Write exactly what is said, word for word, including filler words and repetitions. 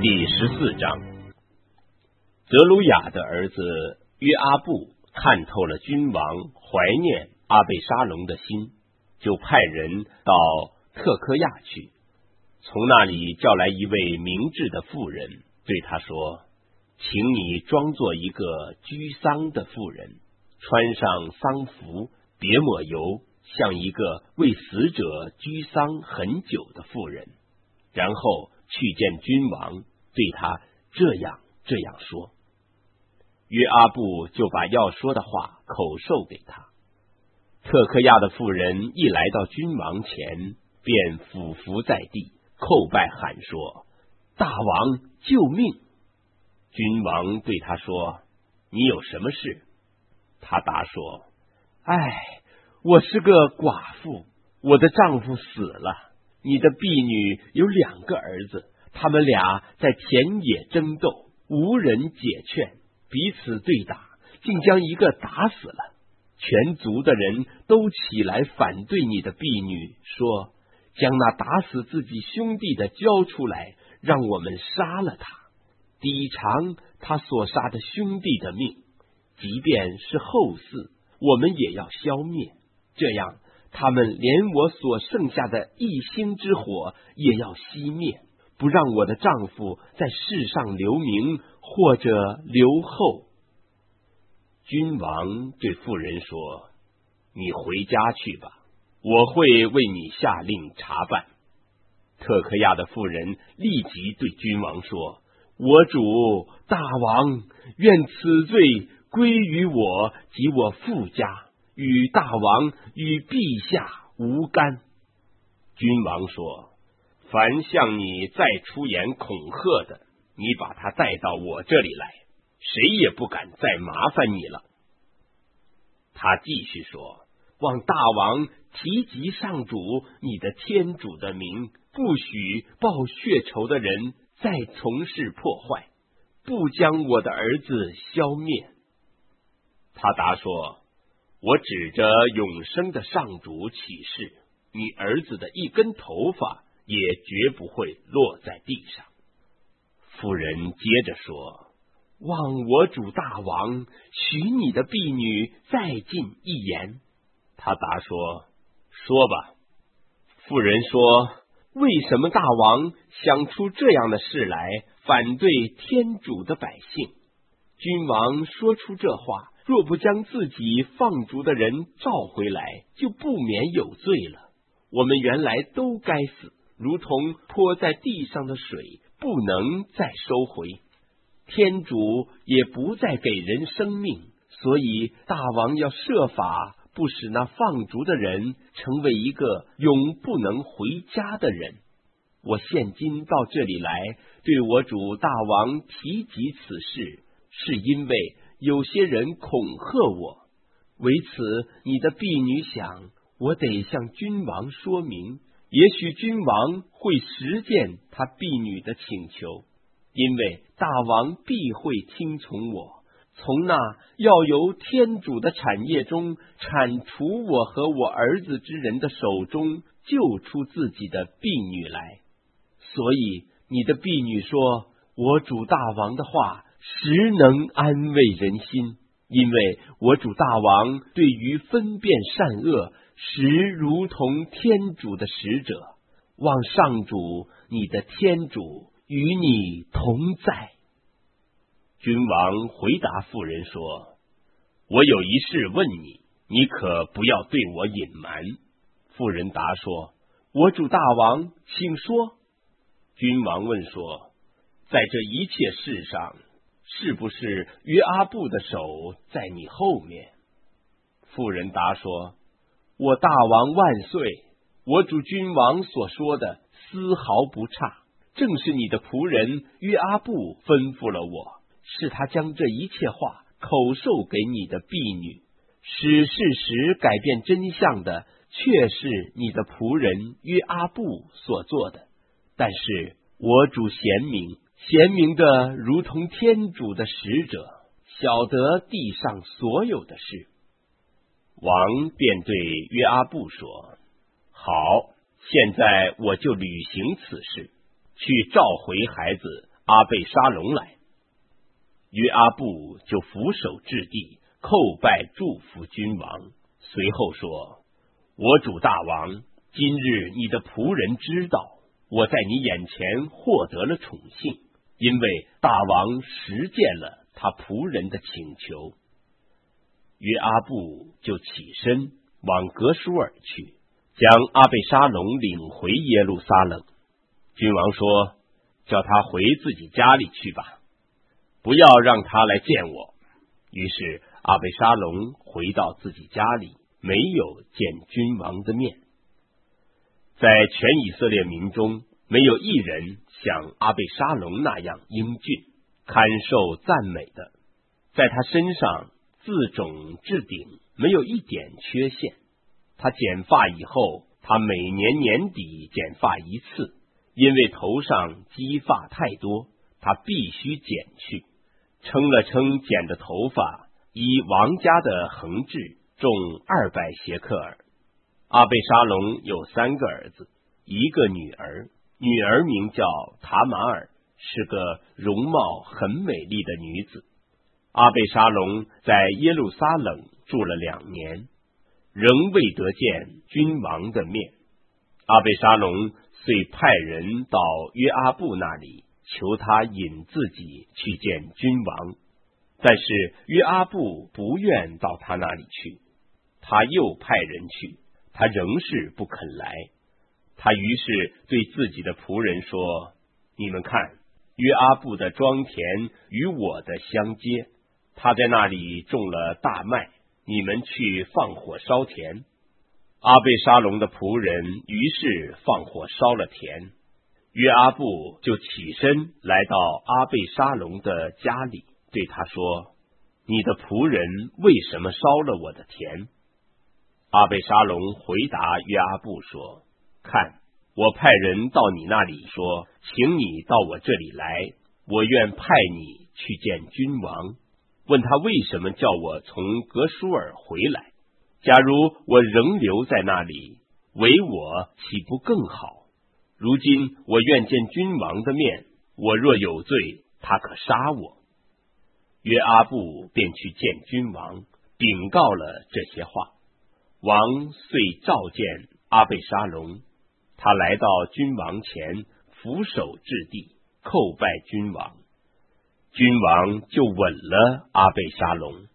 第十四章，德鲁雅的儿子约阿布看透了君王怀念阿贝沙龙的心，就派人到特科亚去，从那里叫来一位明智的妇人，对他说：请你装作一个居丧的妇人，穿上丧服，别抹油，像一个为死者居丧很久的妇人，然后去见君王，对他这样这样说。约阿布就把要说的话口授给他。特科亚的妇人一来到君王前，便俯伏在地，叩拜喊说：大王救命！君王对他说：你有什么事？他答说：唉，我是个寡妇，我的丈夫死了，你的婢女有两个儿子，他们俩在田野争斗，无人解劝，彼此对打，竟将一个打死了。全族的人都起来反对你的婢女，说：将那打死自己兄弟的交出来，让我们杀了他，抵偿他所杀的兄弟的命，即便是后嗣，我们也要消灭，这样他们连我所剩下的一星之火也要熄灭，不让我的丈夫在世上留名或者留后。君王对妇人说：你回家去吧，我会为你下令查办。特科亚的妇人立即对君王说：我主大王，愿此罪归于我及我父家，与大王与陛下无干。君王说：凡向你再出言恐吓的，你把他带到我这里来，谁也不敢再麻烦你了。他继续说：望大王提及上主你的天主的名，不许报血仇的人再从事破坏，不将我的儿子消灭。他答说：我指着永生的上主起誓，你儿子的一根头发也绝不会落在地上。妇人接着说：望我主大王许你的婢女再进一言。他答说：说吧。妇人说：为什么大王想出这样的事来，反对天主的百姓？君王说出这话，若不将自己放逐的人召回来，就不免有罪了。我们原来都该死，如同泼在地上的水，不能再收回。天主也不再给人生命，所以大王要设法不使那放逐的人成为一个永不能回家的人。我现今到这里来，对我主大王提及此事，是因为有些人恐吓我。为此，你的婢女想，我得向君王说明，也许君王会实践他婢女的请求，因为大王必会听从我，从那要由天主的产业中铲除我和我儿子之人的手中救出自己的婢女来。所以你的婢女说，我主大王的话实能安慰人心，因为我主大王对于分辨善恶实如同天主的使者，望上主你的天主与你同在。君王回答妇人说：我有一事问你，你可不要对我隐瞒。妇人答说：我主大王，请说。君王问说：在这一切事上，是不是约阿布的手在你后面？妇人答说：我大王万岁，我主君王所说的丝毫不差，正是你的仆人约阿布吩咐了我，是他将这一切话口授给你的婢女，使事实改变真相的，却是你的仆人约阿布所做的。但是我主贤明，贤明的如同天主的使者，晓得地上所有的事。王便对约阿布说：好，现在我就履行此事，去召回孩子阿贝沙龙来。约阿布就俯首至地，叩拜祝福君王，随后说：我主大王，今日你的仆人知道我在你眼前获得了宠幸，因为大王实践了他仆人的请求。约阿布就起身往格舒尔去，将阿贝沙龙领回耶路撒冷。君王说：叫他回自己家里去吧，不要让他来见我。于是阿贝沙龙回到自己家里，没有见君王的面。在全以色列民中，没有一人像阿贝沙龙那样英俊，堪受赞美的。在他身上自种至顶，没有一点缺陷。他剪发以后，他每年年底剪发一次，因为头上积发太多，他必须剪去。称了称剪的头发，依王家的恒制，重二百谢克尔。阿贝沙龙有三个儿子，一个女儿，女儿名叫塔玛尔，是个容貌很美丽的女子。阿贝沙龙在耶路撒冷住了两年，仍未得见君王的面。阿贝沙龙遂派人到约阿布那里，求他引自己去见君王，但是约阿布不愿到他那里去。他又派人去，他仍是不肯来。他于是对自己的仆人说：你们看，约阿布的庄田与我的相接，他在那里种了大麦，你们去放火烧田。阿贝沙龙的仆人于是放火烧了田。约阿布就起身来到阿贝沙龙的家里，对他说：你的仆人为什么烧了我的田？阿贝沙龙回答约阿布说：看，我派人到你那里说，请你到我这里来，我愿派你去见君王，问他为什么叫我从格舒尔回来。假如我仍留在那里，为我岂不更好？如今我愿见君王的面，我若有罪，他可杀我。约阿布便去见君王，禀告了这些话。王遂召见阿贝沙龙，他来到君王前，俯首至地，叩拜君王。君王就吻了阿贝沙龙。